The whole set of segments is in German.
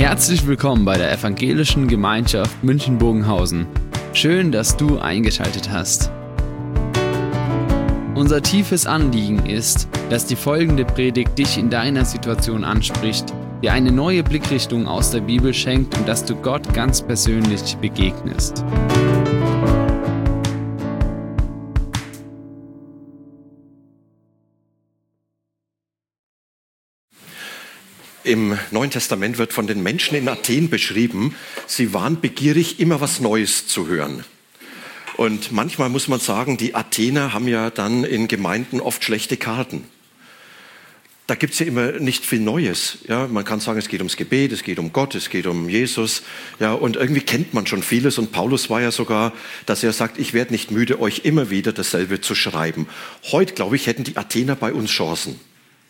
Herzlich willkommen bei der Evangelischen Gemeinschaft München-Bogenhausen. Schön, dass du eingeschaltet hast. Unser tiefes Anliegen ist, dass die folgende Predigt dich in deiner Situation anspricht, dir eine neue Blickrichtung aus der Bibel schenkt und dass du Gott ganz persönlich begegnest. Im Neuen Testament wird von den Menschen in Athen beschrieben, sie waren begierig, immer was Neues zu hören. Und manchmal muss man sagen, die Athener haben ja dann in Gemeinden oft schlechte Karten. Da gibt es ja immer nicht viel Neues. Ja, man kann sagen, es geht ums Gebet, es geht um Gott, es geht um Jesus. Ja, und irgendwie kennt man schon vieles. Und Paulus war ja sogar, dass er sagt, ich werde nicht müde, euch immer wieder dasselbe zu schreiben. Heute, glaube ich, hätten die Athener bei uns Chancen.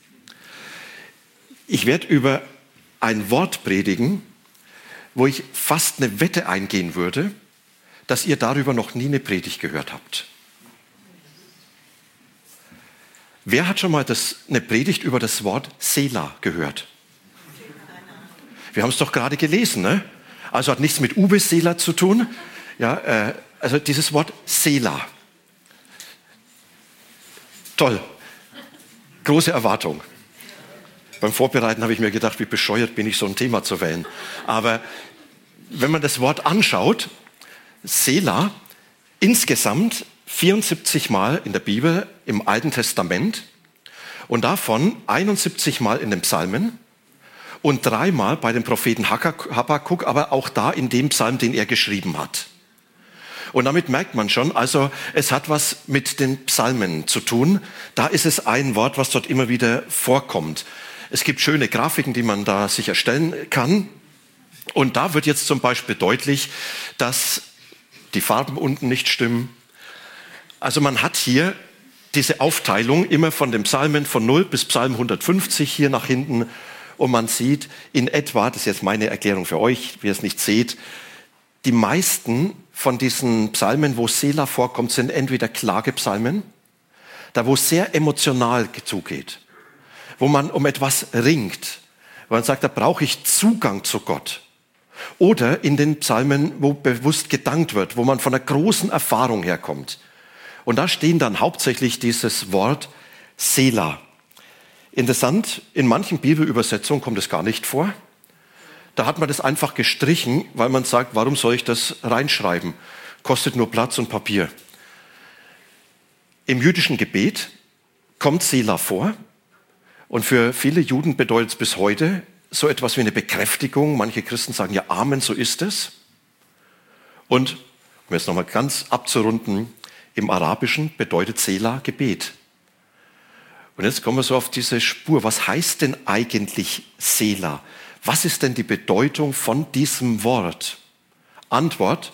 Ich werde über ein Wort predigen, wo ich fast eine Wette eingehen würde, dass ihr darüber noch nie eine Predigt gehört habt. Wer hat schon mal eine Predigt über das Wort Selah gehört? Wir haben es doch gerade gelesen, ne? Also hat nichts mit Uwe Selah zu tun. Ja, also dieses Wort Selah. Toll. Große Erwartung. Beim Vorbereiten habe ich mir gedacht, wie bescheuert bin ich, so ein Thema zu wählen. Aber wenn man das Wort anschaut, Selah, insgesamt 74 Mal in der Bibel im Alten Testament und davon 71 Mal in den Psalmen und 3 Mal bei dem Propheten Habakkuk, aber auch da in dem Psalm, den er geschrieben hat. Und damit merkt man schon, also es hat was mit den Psalmen zu tun. Da ist es ein Wort, was dort immer wieder vorkommt. Es gibt schöne Grafiken, die man da sich erstellen kann. Und da wird jetzt zum Beispiel deutlich, dass die Farben unten nicht stimmen. Also man hat hier diese Aufteilung immer von den Psalmen von 0 bis Psalm 150 hier nach hinten. Und man sieht in etwa, das ist jetzt meine Erklärung für euch, wie ihr es nicht seht, die meisten von diesen Psalmen, wo Selah vorkommt, sind entweder Klagepsalmen, da wo es sehr emotional zugeht, wo man um etwas ringt, wo man sagt, da brauche ich Zugang zu Gott. Oder in den Psalmen, wo bewusst gedankt wird, wo man von einer großen Erfahrung herkommt. Und da stehen dann hauptsächlich dieses Wort Selah. Interessant, in manchen Bibelübersetzungen kommt es gar nicht vor. Da hat man das einfach gestrichen, weil man sagt, warum soll ich das reinschreiben? Kostet nur Platz und Papier. Im jüdischen Gebet kommt Selah vor. Und für viele Juden bedeutet es bis heute so etwas wie eine Bekräftigung. Manche Christen sagen ja Amen, so ist es. Und, um jetzt nochmal ganz abzurunden, im Arabischen bedeutet Selah Gebet. Und jetzt kommen wir so auf diese Spur. Was heißt denn eigentlich Selah? Was ist denn die Bedeutung von diesem Wort? Antwort,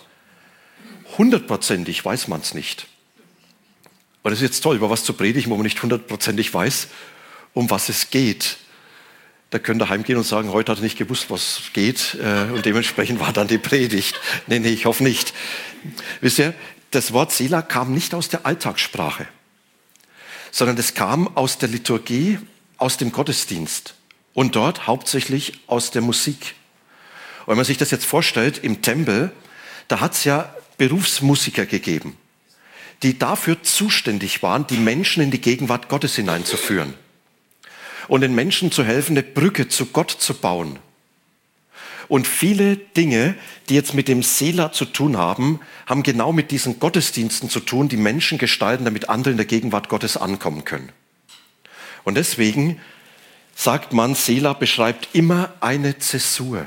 100%ig weiß man es nicht. Und es ist jetzt toll, über was zu predigen, wo man nicht 100%ig weiß, um was es geht. Da könnt ihr heimgehen und sagen, heute hat er nicht gewusst, was geht. Und dementsprechend war dann die Predigt. Nee, ich hoffe nicht. Wisst ihr, das Wort Selah kam nicht aus der Alltagssprache, sondern es kam aus der Liturgie, aus dem Gottesdienst. Und dort hauptsächlich aus der Musik. Und wenn man sich das jetzt vorstellt, im Tempel, da hat es ja Berufsmusiker gegeben, die dafür zuständig waren, die Menschen in die Gegenwart Gottes hineinzuführen. Und den Menschen zu helfen, eine Brücke zu Gott zu bauen. Und viele Dinge, die jetzt mit dem Selah zu tun haben, haben genau mit diesen Gottesdiensten zu tun, die Menschen gestalten, damit andere in der Gegenwart Gottes ankommen können. Und deswegen sagt man, Selah beschreibt immer eine Zäsur.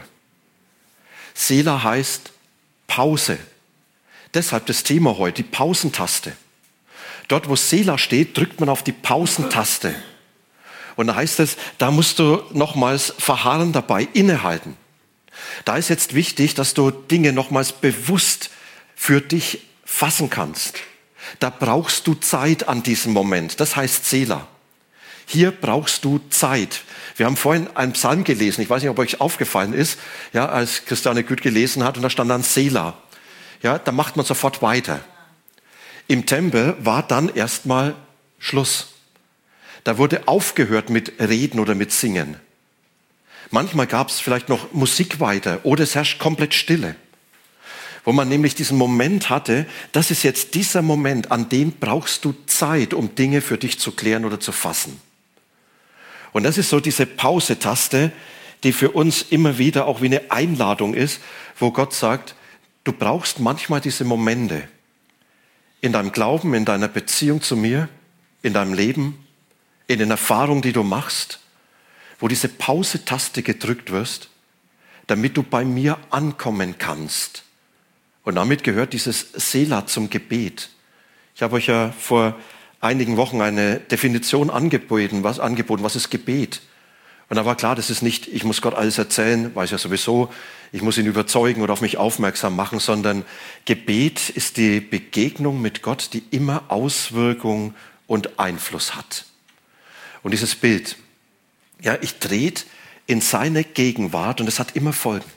Selah heißt Pause. Deshalb das Thema heute, die Pausentaste. Dort, wo Selah steht, drückt man auf die Pausentaste. Und da heißt es, da musst du nochmals verharren dabei, innehalten. Da ist jetzt wichtig, dass du Dinge nochmals bewusst für dich fassen kannst. Da brauchst du Zeit an diesem Moment. Das heißt Selah. Hier brauchst du Zeit. Wir haben vorhin einen Psalm gelesen. Ich weiß nicht, ob euch aufgefallen ist, ja, als Christiane Güth gelesen hat und da stand dann Selah. Ja, da macht man sofort weiter. Im Tempel war dann erstmal Schluss. Da wurde aufgehört mit Reden oder mit Singen. Manchmal gab es vielleicht noch Musik weiter oder es herrscht komplett Stille. Wo man nämlich diesen Moment hatte, das ist jetzt dieser Moment, an dem brauchst du Zeit, um Dinge für dich zu klären oder zu fassen. Und das ist so diese Pause-Taste, die für uns immer wieder auch wie eine Einladung ist, wo Gott sagt, du brauchst manchmal diese Momente in deinem Glauben, in deiner Beziehung zu mir, in deinem Leben, in den Erfahrungen, die du machst, wo diese Pause-Taste gedrückt wirst, damit du bei mir ankommen kannst. Und damit gehört dieses Selah zum Gebet. Ich habe euch ja vor einigen Wochen eine Definition angeboten, was ist Gebet? Und da war klar, das ist nicht, ich muss Gott alles erzählen, weiß ja sowieso, ich muss ihn überzeugen oder auf mich aufmerksam machen, sondern Gebet ist die Begegnung mit Gott, die immer Auswirkung und Einfluss hat. Und dieses Bild, ja, ich trete in seine Gegenwart und es hat immer Folgen.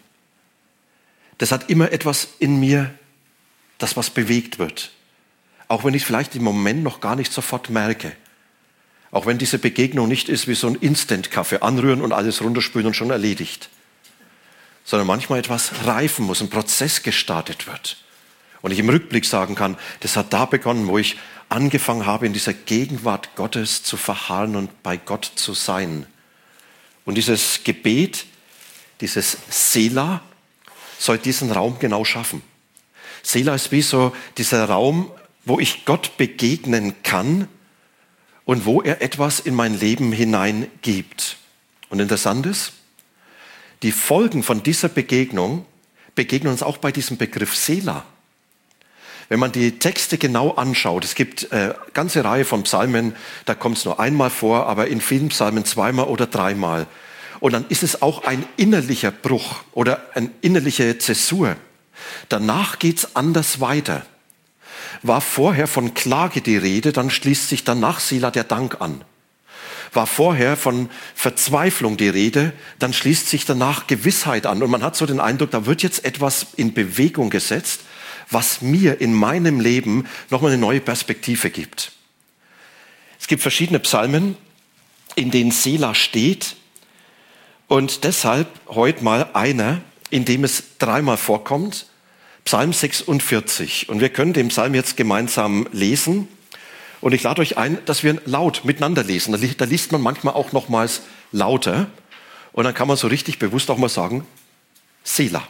Das hat immer etwas in mir, das was bewegt wird. Auch wenn ich vielleicht im Moment noch gar nicht sofort merke. Auch wenn diese Begegnung nicht ist wie so ein Instant-Kaffee, anrühren und alles runterspülen und schon erledigt. Sondern manchmal etwas reifen muss, ein Prozess gestartet wird. Und ich im Rückblick sagen kann, das hat da begonnen, wo ich angefangen habe, in dieser Gegenwart Gottes zu verharren und bei Gott zu sein. Und dieses Gebet, dieses Selah, soll diesen Raum genau schaffen. Selah ist wie so dieser Raum, wo ich Gott begegnen kann und wo er etwas in mein Leben hineingibt. Und interessant ist, die Folgen von dieser Begegnung begegnen uns auch bei diesem Begriff Selah. Wenn man die Texte genau anschaut, es gibt eine ganze Reihe von Psalmen, da kommt es nur einmal vor, aber in vielen Psalmen zweimal oder dreimal. Und dann ist es auch ein innerlicher Bruch oder eine innerliche Zäsur. Danach geht es anders weiter. War vorher von Klage die Rede, dann schließt sich danach Selah der Dank an. War vorher von Verzweiflung die Rede, dann schließt sich danach Gewissheit an. Und man hat so den Eindruck, da wird jetzt etwas in Bewegung gesetzt, was mir in meinem Leben nochmal eine neue Perspektive gibt. Es gibt verschiedene Psalmen, in denen Selah steht. Und deshalb heute mal einer, in dem es dreimal vorkommt, Psalm 46. Und wir können den Psalm jetzt gemeinsam lesen. Und ich lade euch ein, dass wir laut miteinander lesen. Da liest man manchmal auch nochmals lauter. Und dann kann man so richtig bewusst auch mal sagen, Selah.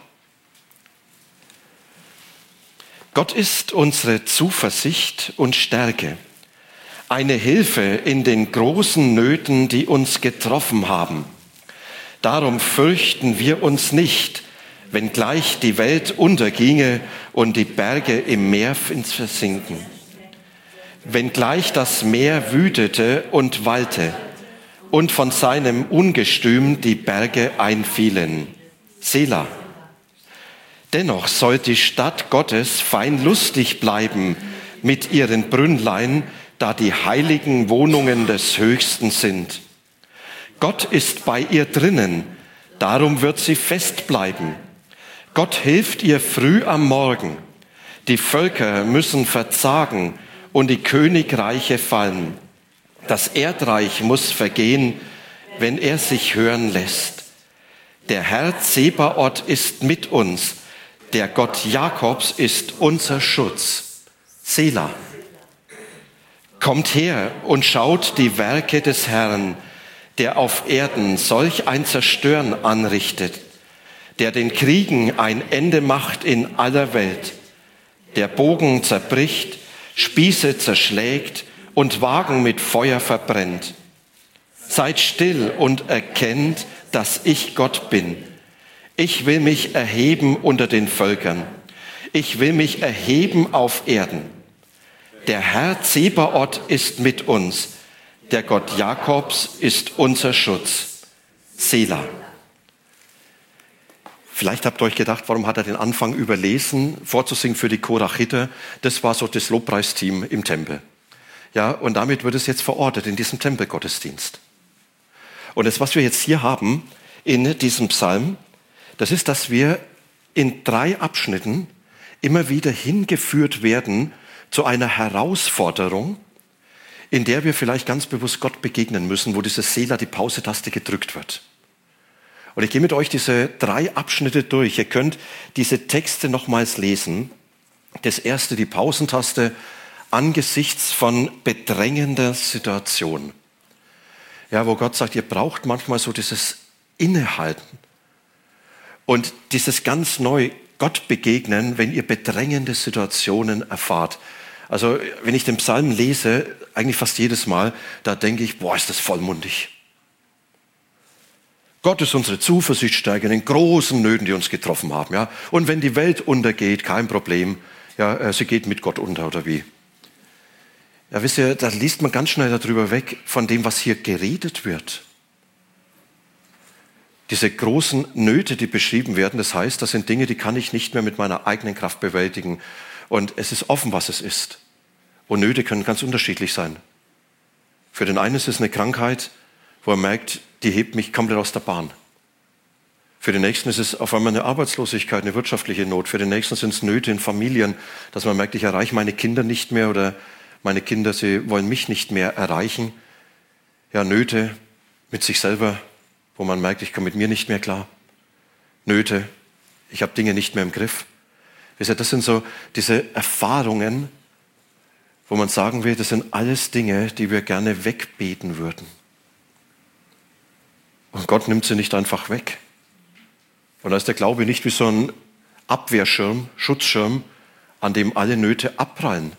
Gott ist unsere Zuversicht und Stärke, eine Hilfe in den großen Nöten, die uns getroffen haben. Darum fürchten wir uns nicht, wenngleich die Welt unterginge und die Berge im Meer ins Versinken. Wenngleich das Meer wütete und wallte und von seinem Ungestüm die Berge einfielen. Selah. Dennoch soll die Stadt Gottes fein lustig bleiben mit ihren Brünnlein, da die heiligen Wohnungen des Höchsten sind. Gott ist bei ihr drinnen, darum wird sie fest bleiben. Gott hilft ihr früh am Morgen. Die Völker müssen verzagen und die Königreiche fallen. Das Erdreich muss vergehen, wenn er sich hören lässt. Der Herr Zebaoth ist mit uns. Der Gott Jakobs ist unser Schutz. Selah. Kommt her und schaut die Werke des Herrn, der auf Erden solch ein Zerstören anrichtet, der den Kriegen ein Ende macht in aller Welt, der Bogen zerbricht, Spieße zerschlägt und Wagen mit Feuer verbrennt. Seid still und erkennt, dass ich Gott bin. Ich will mich erheben unter den Völkern. Ich will mich erheben auf Erden. Der Herr Zebaoth ist mit uns. Der Gott Jakobs ist unser Schutz. Selah. Vielleicht habt ihr euch gedacht, warum hat er den Anfang überlesen, vorzusingen für die Korachiter? Das war so das Lobpreisteam im Tempel. Ja, und damit wird es jetzt verortet in diesem Tempelgottesdienst. Und das, was wir jetzt hier haben in diesem Psalm, das ist, dass wir in 3 Abschnitten immer wieder hingeführt werden zu einer Herausforderung, in der wir vielleicht ganz bewusst Gott begegnen müssen, wo dieses Selah, die Pause-Taste gedrückt wird. Und ich gehe mit euch diese 3 Abschnitte durch. Ihr könnt diese Texte nochmals lesen. Das erste, die Pausentaste, angesichts von bedrängender Situation. Ja, wo Gott sagt, ihr braucht manchmal so dieses Innehalten. Und dieses ganz neu Gott begegnen, wenn ihr bedrängende Situationen erfahrt. Also wenn ich den Psalm lese, eigentlich fast jedes Mal, da denke ich, boah, ist das vollmundig. Gott ist unsere Zuversichtstärke in den großen Nöten, die uns getroffen haben. Ja? Und wenn die Welt untergeht, kein Problem, ja, sie geht mit Gott unter oder wie. Ja, wisst ihr, da liest man ganz schnell darüber weg, von dem, was hier geredet wird. Diese großen Nöte, die beschrieben werden, das heißt, das sind Dinge, die kann ich nicht mehr mit meiner eigenen Kraft bewältigen. Und es ist offen, was es ist. Und Nöte können ganz unterschiedlich sein. Für den einen ist es eine Krankheit, wo er merkt, die hebt mich komplett aus der Bahn. Für den nächsten ist es auf einmal eine Arbeitslosigkeit, eine wirtschaftliche Not. Für den nächsten sind es Nöte in Familien, dass man merkt, ich erreiche meine Kinder nicht mehr oder meine Kinder, sie wollen mich nicht mehr erreichen. Ja, Nöte mit sich selber, wo man merkt, ich komme mit mir nicht mehr klar. Nöte, ich habe Dinge nicht mehr im Griff. Das sind so diese Erfahrungen, wo man sagen will, das sind alles Dinge, die wir gerne wegbeten würden. Und Gott nimmt sie nicht einfach weg. Und da ist der Glaube nicht wie so ein Abwehrschirm, Schutzschirm, an dem alle Nöte abprallen.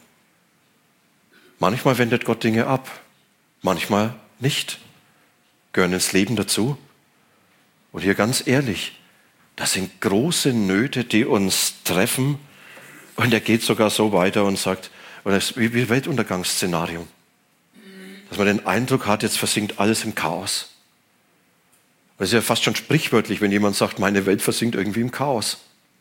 Manchmal wendet Gott Dinge ab, manchmal nicht. Gehören ins Leben dazu. Und hier ganz ehrlich, das sind große Nöte, die uns treffen. Und er geht sogar so weiter und sagt, und das ist wie Weltuntergangsszenario, dass man den Eindruck hat, jetzt versinkt alles im Chaos. Und es ist ja fast schon sprichwörtlich, wenn jemand sagt, meine Welt versinkt irgendwie im Chaos.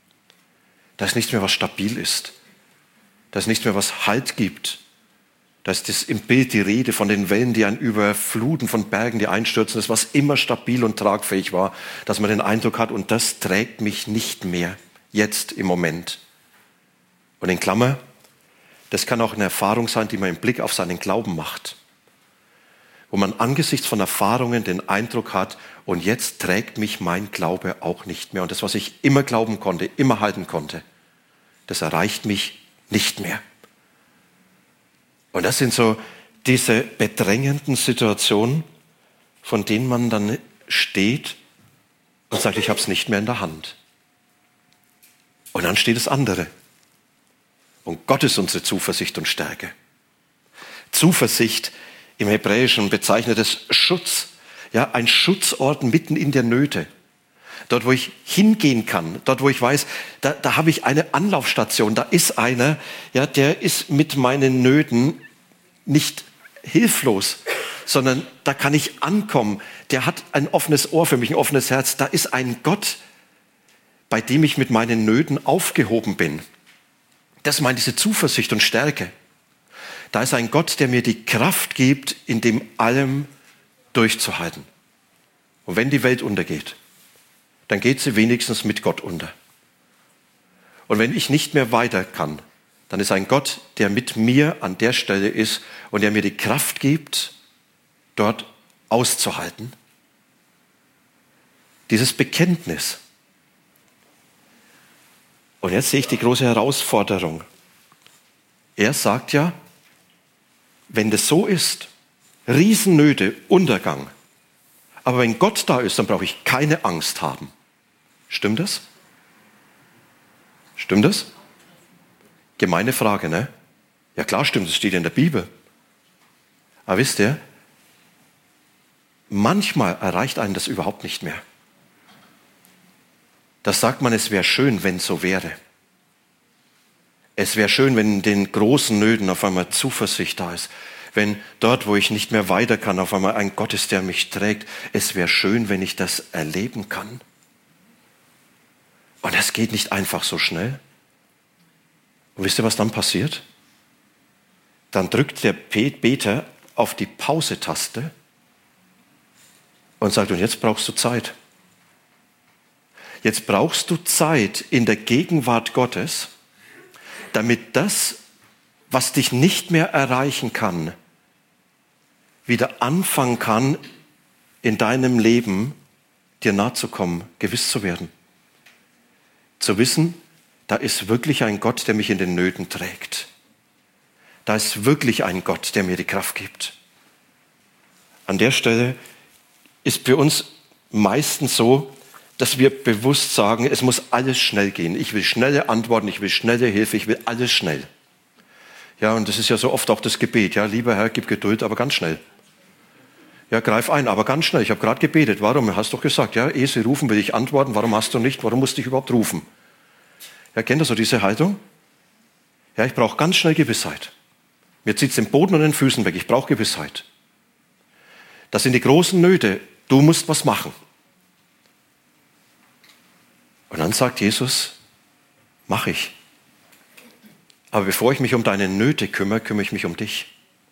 Da ist nichts mehr, was stabil ist. Da ist nichts mehr, was Halt gibt. Da ist das im Bild die Rede von den Wellen, die einen überfluten, von Bergen, die einstürzen, das, was immer stabil und tragfähig war, dass man den Eindruck hat, und das trägt mich nicht mehr, jetzt im Moment. Und in Klammer, das kann auch eine Erfahrung sein, die man im Blick auf seinen Glauben macht. Wo man angesichts von Erfahrungen den Eindruck hat, und jetzt trägt mich mein Glaube auch nicht mehr. Und das, was ich immer glauben konnte, immer halten konnte, das erreicht mich nicht mehr. Und das sind so diese bedrängenden Situationen, von denen man dann steht und sagt, ich habe es nicht mehr in der Hand. Und dann steht das andere. Und Gott ist unsere Zuversicht und Stärke. Zuversicht im Hebräischen bezeichnet es Schutz. Ja, ein Schutzort mitten in der Nöte. Dort, wo ich hingehen kann, dort, wo ich weiß, da habe ich eine Anlaufstation, da ist einer, ja, der ist mit meinen Nöten nicht hilflos, sondern da kann ich ankommen. Der hat ein offenes Ohr für mich, ein offenes Herz. Da ist ein Gott, bei dem ich mit meinen Nöten aufgehoben bin. Das meint diese Zuversicht und Stärke. Da ist ein Gott, der mir die Kraft gibt, in dem allem durchzuhalten. Und wenn die Welt untergeht, dann geht sie wenigstens mit Gott unter. Und wenn ich nicht mehr weiter kann, dann ist ein Gott, der mit mir an der Stelle ist und der mir die Kraft gibt, dort auszuhalten. Dieses Bekenntnis. Und jetzt sehe ich die große Herausforderung. Er sagt ja, wenn das so ist, Riesennöte, Untergang. Aber wenn Gott da ist, dann brauche ich keine Angst haben. Stimmt das? Stimmt das? Gemeine Frage, ne? Ja klar stimmt, das steht in der Bibel. Aber wisst ihr, manchmal erreicht einen das überhaupt nicht mehr. Da sagt man, es wäre schön, wenn es so wäre. Es wäre schön, wenn in den großen Nöten auf einmal Zuversicht da ist. Wenn dort, wo ich nicht mehr weiter kann, auf einmal ein Gott ist, der mich trägt. Es wäre schön, wenn ich das erleben kann. Und das geht nicht einfach so schnell. Und wisst ihr, was dann passiert? Dann drückt der Beter auf die Pause-Taste und sagt, und jetzt brauchst du Zeit. Jetzt brauchst du Zeit in der Gegenwart Gottes, damit das, was dich nicht mehr erreichen kann, wieder anfangen kann, in deinem Leben dir nahe zu kommen, gewiss zu werden. Zu wissen, da ist wirklich ein Gott, der mich in den Nöten trägt. Da ist wirklich ein Gott, der mir die Kraft gibt. An der Stelle ist für uns meistens so, dass wir bewusst sagen, es muss alles schnell gehen. Ich will schnelle Antworten, ich will schnelle Hilfe, ich will alles schnell. Ja, und das ist ja so oft auch das Gebet. Ja, lieber Herr, gib Geduld, aber ganz schnell. Ja, greif ein, aber ganz schnell. Ich habe gerade gebetet. Warum? Hast doch gesagt, ja, ehe sie rufen, will ich antworten. Warum hast du nicht? Warum musste ich überhaupt rufen? Ja, kennt ihr so diese Haltung? Ja, ich brauche ganz schnell Gewissheit. Mir zieht es den Boden und den Füßen weg. Ich brauche Gewissheit. Das sind die großen Nöte. Du musst was machen. Und dann sagt Jesus, mach ich. Aber bevor ich mich um deine Nöte kümmere, kümmere ich mich um dich.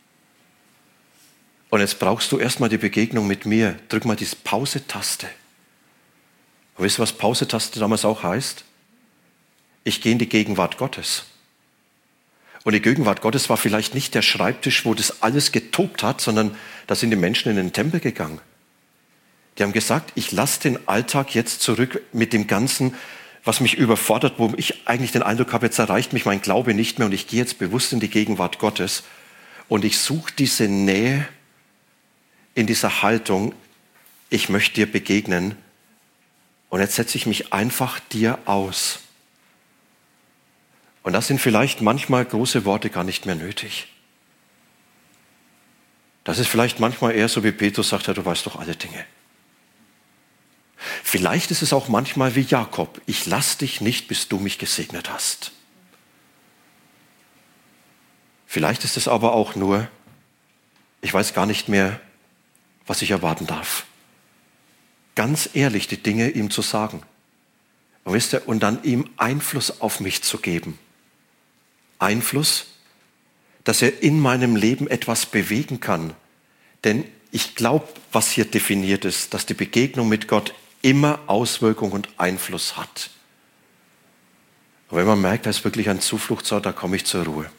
Und jetzt brauchst du erstmal die Begegnung mit mir. Drück mal die Pause-Taste. Und wisst ihr, was Pause-Taste damals auch heißt? Ich gehe in die Gegenwart Gottes. Und die Gegenwart Gottes war vielleicht nicht der Schreibtisch, wo das alles getobt hat, sondern da sind die Menschen in den Tempel gegangen. Die haben gesagt, ich lasse den Alltag jetzt zurück mit dem Ganzen, was mich überfordert, wo ich eigentlich den Eindruck habe, jetzt erreicht mich mein Glaube nicht mehr und ich gehe jetzt bewusst in die Gegenwart Gottes und ich suche diese Nähe in dieser Haltung, ich möchte dir begegnen und jetzt setze ich mich einfach dir aus. Und da sind vielleicht manchmal große Worte gar nicht mehr nötig. Das ist vielleicht manchmal eher so, wie Petrus sagt, ja, du weißt doch alle Dinge. Vielleicht ist es auch manchmal wie Jakob, ich lass dich nicht, bis du mich gesegnet hast. Vielleicht ist es aber auch nur, ich weiß gar nicht mehr, was ich erwarten darf. Ganz ehrlich die Dinge ihm zu sagen. Und wisst ihr, und dann ihm Einfluss auf mich zu geben. Einfluss, dass er in meinem Leben etwas bewegen kann. Denn ich glaube, was hier definiert ist, dass die Begegnung mit Gott immer Auswirkung und Einfluss hat. Und wenn man merkt, da ist wirklich ein Zufluchtsort, da komme ich zur Ruhe.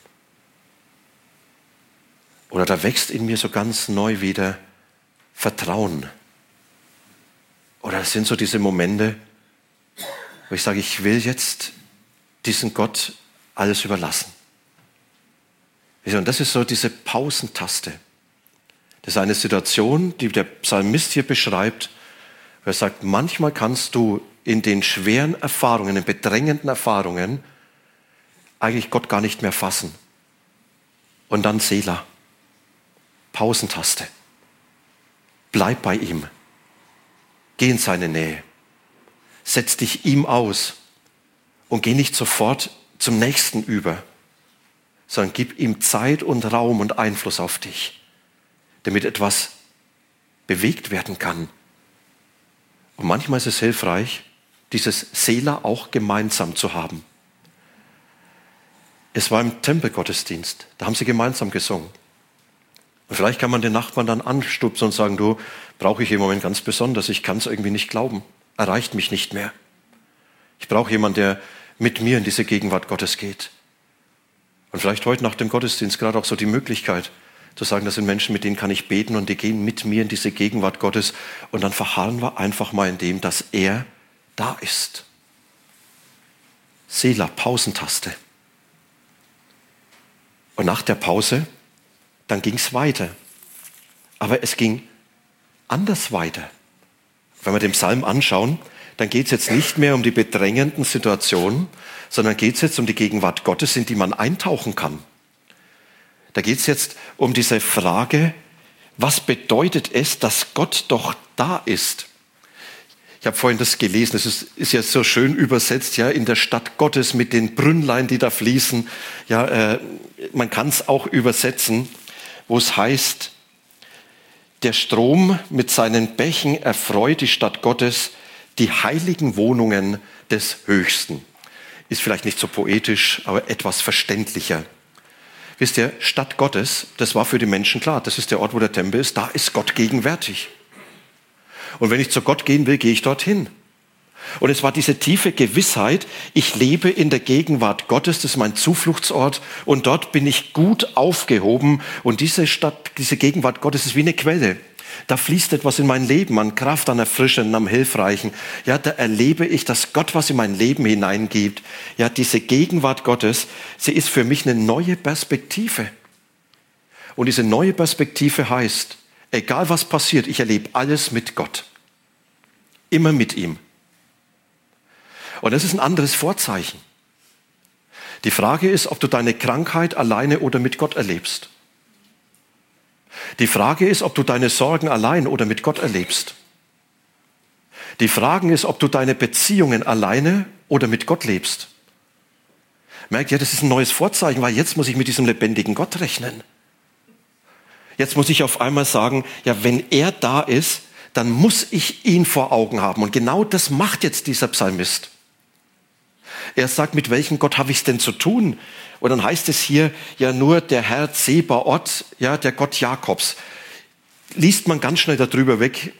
Oder da wächst in mir so ganz neu wieder Vertrauen. Oder es sind so diese Momente, wo ich sage, ich will jetzt diesen Gott alles überlassen. Und das ist so diese Pausentaste. Das ist eine Situation, die der Psalmist hier beschreibt, wo er sagt, manchmal kannst du in den schweren Erfahrungen, in den bedrängenden Erfahrungen eigentlich Gott gar nicht mehr fassen. Und dann Selah, Pausentaste. Bleib bei ihm. Geh in seine Nähe. Setz dich ihm aus und geh nicht sofort zum Nächsten über, sondern gib ihm Zeit und Raum und Einfluss auf dich, damit etwas bewegt werden kann. Und manchmal ist es hilfreich, dieses Selah auch gemeinsam zu haben. Es war im Tempelgottesdienst, da haben sie gemeinsam gesungen. Und vielleicht kann man den Nachbarn dann anstupsen und sagen, du, brauche ich im Moment ganz besonders, ich kann es irgendwie nicht glauben, erreicht mich nicht mehr. Ich brauche jemanden, der mit mir in diese Gegenwart Gottes geht. Und vielleicht heute nach dem Gottesdienst gerade auch so die Möglichkeit zu sagen, das sind Menschen, mit denen kann ich beten und die gehen mit mir in diese Gegenwart Gottes und dann verharren wir einfach mal in dem, dass er da ist. Selah, Pausentaste. Und nach der Pause, dann ging es weiter. Aber es ging anders weiter. Wenn wir den Psalm anschauen, dann geht es jetzt nicht mehr um die bedrängenden Situationen, sondern geht es jetzt um die Gegenwart Gottes, in die man eintauchen kann. Da geht es jetzt um diese Frage, was bedeutet es, dass Gott doch da ist? Ich habe vorhin das gelesen, es ist jetzt so schön übersetzt, ja, in der Stadt Gottes mit den Brünnlein, die da fließen. Ja, man kann es auch übersetzen, wo es heißt, der Strom mit seinen Bächen erfreut die Stadt Gottes, die heiligen Wohnungen des Höchsten. Ist vielleicht nicht so poetisch, aber etwas verständlicher. Wisst ihr, Stadt Gottes, das war für die Menschen klar. Das ist der Ort, wo der Tempel ist. Da ist Gott gegenwärtig. Und wenn ich zu Gott gehen will, gehe ich dorthin. Und es war diese tiefe Gewissheit, ich lebe in der Gegenwart Gottes, das ist mein Zufluchtsort und dort bin ich gut aufgehoben. Und diese Stadt, diese Gegenwart Gottes ist wie eine Quelle. Da fließt etwas in mein Leben, an Kraft, an Erfrischenden, am Hilfreichen. Ja, da erlebe ich, dass Gott was in mein Leben hineingibt. Ja, diese Gegenwart Gottes, sie ist für mich eine neue Perspektive. Und diese neue Perspektive heißt, egal was passiert, ich erlebe alles mit Gott. Immer mit ihm. Und das ist ein anderes Vorzeichen. Die Frage ist, ob du deine Krankheit alleine oder mit Gott erlebst. Die Frage ist, ob du deine Sorgen allein oder mit Gott erlebst. Die Frage ist, ob du deine Beziehungen alleine oder mit Gott lebst. Merkt ihr, das ist ein neues Vorzeichen, weil jetzt muss ich mit diesem lebendigen Gott rechnen. Jetzt muss ich auf einmal sagen, ja, wenn er da ist, dann muss ich ihn vor Augen haben. Und genau das macht jetzt dieser Psalmist. Er sagt, mit welchem Gott habe ich es denn zu tun? Und dann heißt es hier ja nur der Herr Zebaoth, ja, der Gott Jakobs. Liest man ganz schnell darüber weg.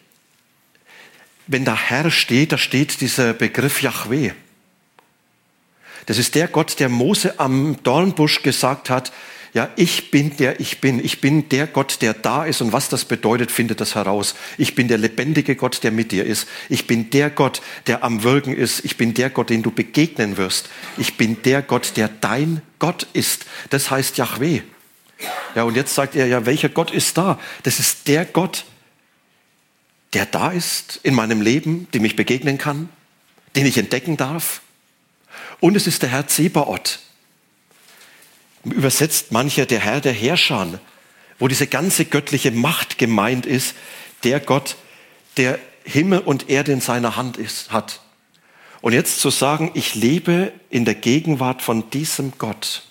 Wenn da Herr steht, da steht dieser Begriff Jahwe. Das ist der Gott, der Mose am Dornbusch gesagt hat, ja, ich bin der ich bin. Ich bin der Gott, der da ist. Und was das bedeutet, findet das heraus. Ich bin der lebendige Gott, der mit dir ist. Ich bin der Gott, der am Wirken ist. Ich bin der Gott, den du begegnen wirst. Ich bin der Gott, der dein Gott ist. Das heißt Jahwe. Ja, und jetzt sagt er, ja, welcher Gott ist da? Das ist der Gott, der da ist in meinem Leben, dem ich begegnen kann, den ich entdecken darf. Und es ist der Herr Zebaoth. Übersetzt mancher der Herr der Herrscher, wo diese ganze göttliche Macht gemeint ist, der Gott, der Himmel und Erde in seiner Hand hat. Und jetzt zu sagen, ich lebe in der Gegenwart von diesem Gott,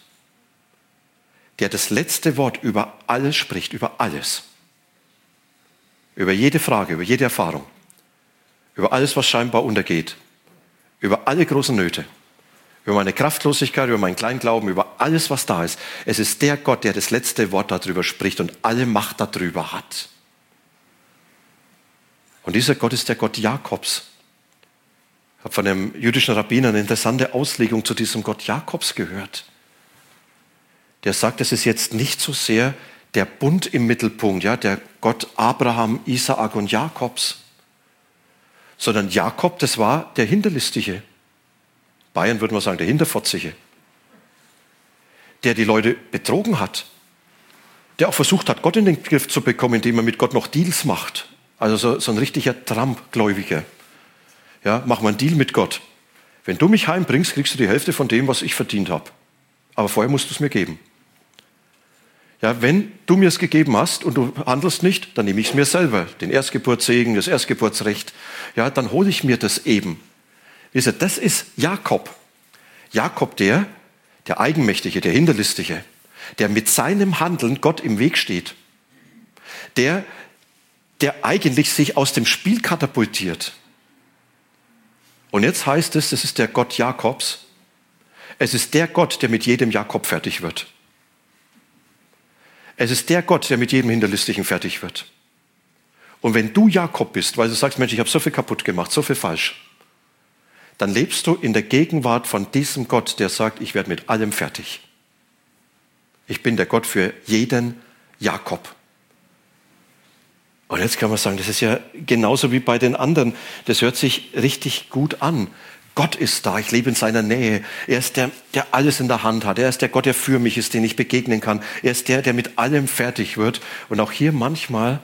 der das letzte Wort über alles spricht, über alles. Über jede Frage, über jede Erfahrung, über alles, was scheinbar untergeht, über alle großen Nöte. Über meine Kraftlosigkeit, über meinen Kleinglauben, über alles, was da ist. Es ist der Gott, der das letzte Wort darüber spricht und alle Macht darüber hat. Und dieser Gott ist der Gott Jakobs. Ich habe von einem jüdischen Rabbiner eine interessante Auslegung zu diesem Gott Jakobs gehört. Der sagt, es ist jetzt nicht so sehr der Bund im Mittelpunkt, ja, der Gott Abraham, Isaak und Jakobs, sondern Jakob, das war der Hinterlistige. Bayern würde man sagen, der Hinterfotzige, der die Leute betrogen hat, der auch versucht hat, Gott in den Griff zu bekommen, indem er mit Gott noch Deals macht. Also so ein richtiger Trump-Gläubiger. Ja, mach mal einen Deal mit Gott. Wenn du mich heimbringst, kriegst du die Hälfte von dem, was ich verdient habe. Aber vorher musst du es mir geben. Ja, wenn du mir es gegeben hast und du handelst nicht, dann nehme ich es mir selber. Den Erstgeburtssegen, das Erstgeburtsrecht. Ja, dann hole ich mir das eben. Das ist Jakob. Jakob, der Eigenmächtige, der Hinterlistige, der mit seinem Handeln Gott im Weg steht. Der eigentlich sich aus dem Spiel katapultiert. Und jetzt heißt es, das ist der Gott Jakobs. Es ist der Gott, der mit jedem Jakob fertig wird. Es ist der Gott, der mit jedem Hinterlistigen fertig wird. Und wenn du Jakob bist, weil du sagst, Mensch, ich habe so viel kaputt gemacht, so viel falsch, dann lebst du in der Gegenwart von diesem Gott, der sagt, ich werde mit allem fertig. Ich bin der Gott für jeden Jakob. Und jetzt kann man sagen, das ist ja genauso wie bei den anderen. Das hört sich richtig gut an. Gott ist da, ich lebe in seiner Nähe. Er ist der alles in der Hand hat. Er ist der Gott, der für mich ist, den ich begegnen kann. Er ist der mit allem fertig wird. Und auch hier manchmal,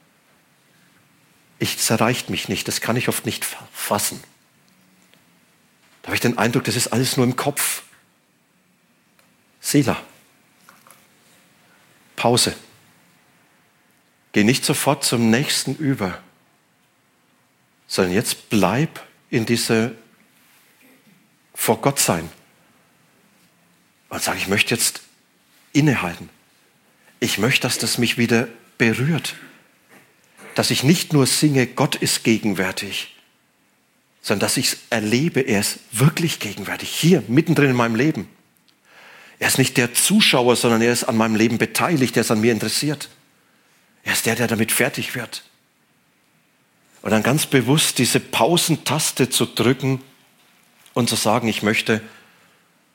es erreicht mich nicht, das kann ich oft nicht fassen. Da habe ich den Eindruck, das ist alles nur im Kopf. Selah. Pause. Geh nicht sofort zum Nächsten über, sondern jetzt bleib in dieser vor Gott sein. Und sag, ich möchte jetzt innehalten. Ich möchte, dass das mich wieder berührt. Dass ich nicht nur singe, Gott ist gegenwärtig, sondern dass ich es erlebe, er ist wirklich gegenwärtig, hier, mittendrin in meinem Leben. Er ist nicht der Zuschauer, sondern er ist an meinem Leben beteiligt, er ist an mir interessiert. Er ist der damit fertig wird. Und dann ganz bewusst diese Pausentaste zu drücken und zu sagen, ich möchte,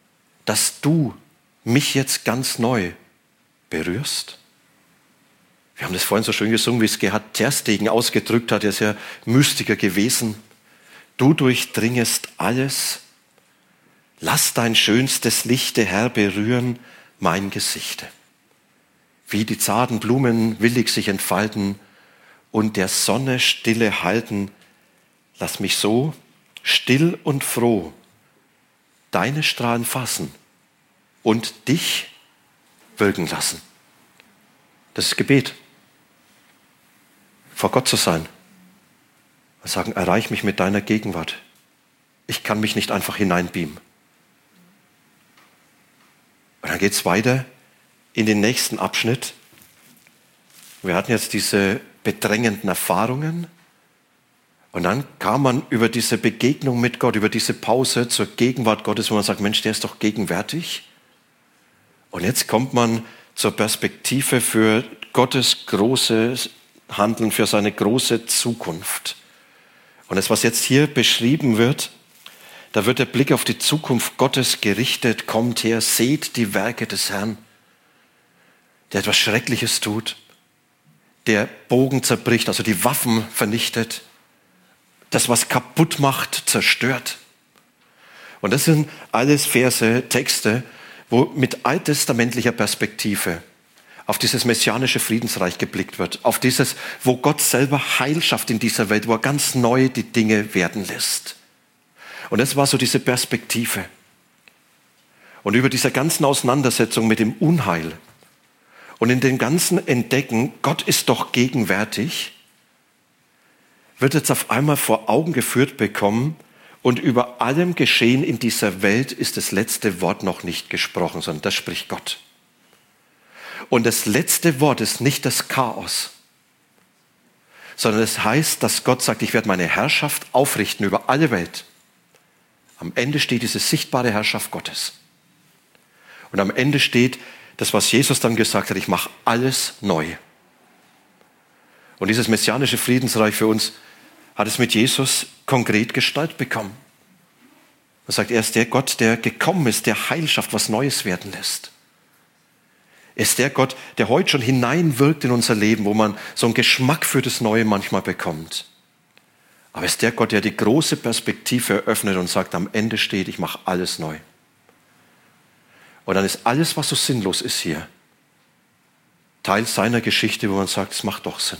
dass du mich jetzt ganz neu berührst. Wir haben das vorhin so schön gesungen, wie es Gerhard Terstegen ausgedrückt hat. Er ist ja Mystiker gewesen. Du durchdringest alles. Lass dein schönstes Lichte, Herr, berühren mein Gesichte. Wie die zarten Blumen willig sich entfalten und der Sonne Stille halten. Lass mich so still und froh deine Strahlen fassen und dich wirken lassen. Das ist Gebet. Vor Gott zu sein. Und sagen, erreich mich mit deiner Gegenwart. Ich kann mich nicht einfach hineinbeamen. Und dann geht es weiter in den nächsten Abschnitt. Wir hatten jetzt diese bedrängenden Erfahrungen. Und dann kam man über diese Begegnung mit Gott, über diese Pause zur Gegenwart Gottes, wo man sagt, Mensch, der ist doch gegenwärtig. Und jetzt kommt man zur Perspektive für Gottes großes Handeln, für seine große Zukunft. Und das, was jetzt hier beschrieben wird, da wird der Blick auf die Zukunft Gottes gerichtet. Kommt her, seht die Werke des Herrn, der etwas Schreckliches tut, der Bogen zerbricht, also die Waffen vernichtet, das, was kaputt macht, zerstört. Und das sind alles Verse, Texte, wo mit alttestamentlicher Perspektive auf dieses messianische Friedensreich geblickt wird, auf dieses, wo Gott selber Heil schafft in dieser Welt, wo er ganz neu die Dinge werden lässt. Und das war so diese Perspektive. Und über dieser ganzen Auseinandersetzung mit dem Unheil und in dem ganzen Entdecken, Gott ist doch gegenwärtig, wird jetzt auf einmal vor Augen geführt bekommen, und über allem Geschehen in dieser Welt ist das letzte Wort noch nicht gesprochen, sondern das spricht Gott. Und das letzte Wort ist nicht das Chaos, sondern es heißt, dass Gott sagt, ich werde meine Herrschaft aufrichten über alle Welt. Am Ende steht diese sichtbare Herrschaft Gottes. Und am Ende steht das, was Jesus dann gesagt hat, ich mache alles neu. Und dieses messianische Friedensreich für uns hat es mit Jesus konkret Gestalt bekommen. Er sagt, er ist der Gott, der gekommen ist, der Heil schafft, was Neues werden lässt. Er ist der Gott, der heute schon hineinwirkt in unser Leben, wo man so einen Geschmack für das Neue manchmal bekommt. Aber er ist der Gott, der die große Perspektive eröffnet und sagt, am Ende steht, ich mache alles neu. Und dann ist alles, was so sinnlos ist hier, Teil seiner Geschichte, wo man sagt, es macht doch Sinn.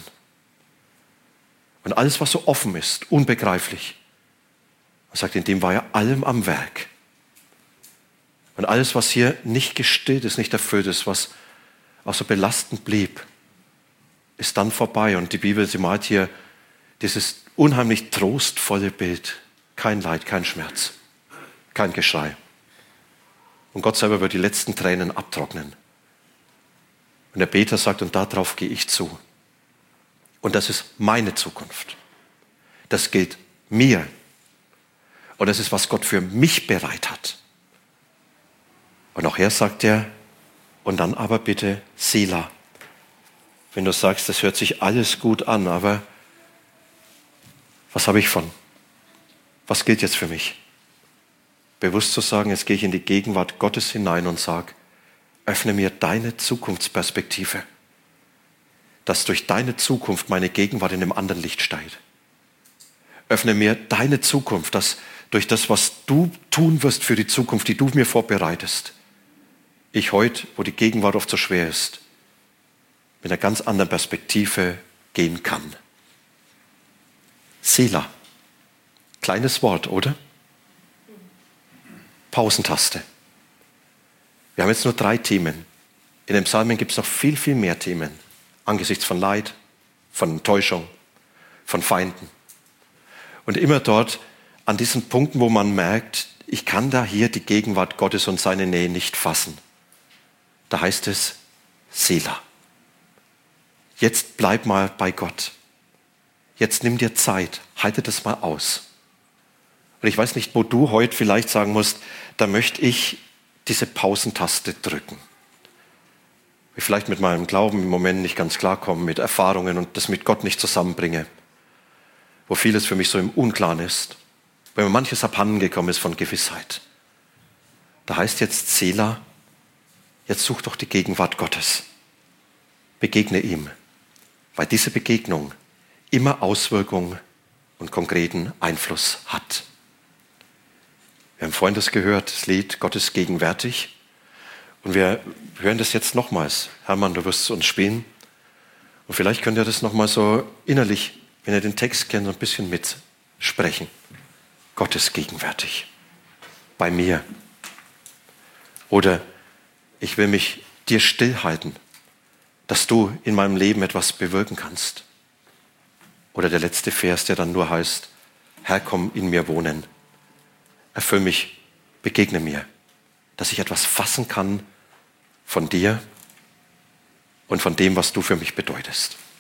Und alles, was so offen ist, unbegreiflich, er sagt, in dem war er allem am Werk. Und alles, was hier nicht gestillt ist, nicht erfüllt ist, was auch so belastend blieb, ist dann vorbei. Und die Bibel, sie malt hier dieses unheimlich trostvolle Bild. Kein Leid, kein Schmerz, kein Geschrei. Und Gott selber wird die letzten Tränen abtrocknen. Und der Beter sagt, und darauf gehe ich zu. Und das ist meine Zukunft. Das gilt mir. Und das ist, was Gott für mich bereit hat. Und auch er sagt er, und dann aber bitte Selah. Wenn du sagst, das hört sich alles gut an, aber was habe ich von? Was gilt jetzt für mich? Bewusst zu sagen, jetzt gehe ich in die Gegenwart Gottes hinein und sage, öffne mir deine Zukunftsperspektive, dass durch deine Zukunft meine Gegenwart in einem anderen Licht steigt. Öffne mir deine Zukunft, dass durch das, was du tun wirst für die Zukunft, die du mir vorbereitest, ich heute, wo die Gegenwart oft so schwer ist, mit einer ganz anderen Perspektive gehen kann. Selah. Kleines Wort, oder? Pausentaste. Wir haben jetzt nur 3 Themen. In den Psalmen gibt es noch viel, viel mehr Themen. Angesichts von Leid, von Enttäuschung, von Feinden. Und immer dort an diesen Punkten, wo man merkt, ich kann da hier die Gegenwart Gottes und seine Nähe nicht fassen. Da heißt es Selah. Jetzt bleib mal bei Gott. Jetzt nimm dir Zeit, halte das mal aus. Und ich weiß nicht, wo du heute vielleicht sagen musst, da möchte ich diese Pausentaste drücken. Ich vielleicht mit meinem Glauben im Moment nicht ganz klarkomme, mit Erfahrungen und das mit Gott nicht zusammenbringe, wo vieles für mich so im Unklaren ist, wenn mir manches abhandengekommen ist von Gewissheit. Da heißt jetzt Selah, jetzt such doch die Gegenwart Gottes. Begegne ihm. weil diese Begegnung immer Auswirkungen und konkreten Einfluss hat. Wir haben vorhin das gehört, das Lied Gott ist gegenwärtig. Und wir hören das jetzt nochmals. Hermann, du wirst es uns spielen. Und vielleicht könnt ihr das nochmal so innerlich, wenn ihr den Text kennt, so ein bisschen mitsprechen. Gott ist gegenwärtig. Bei mir. Oder ich will mich dir stillhalten, dass du in meinem Leben etwas bewirken kannst. Oder der letzte Vers, der dann nur heißt, Herr, komm in mir wohnen. Erfüll mich, begegne mir, dass ich etwas fassen kann von dir und von dem, was du für mich bedeutest.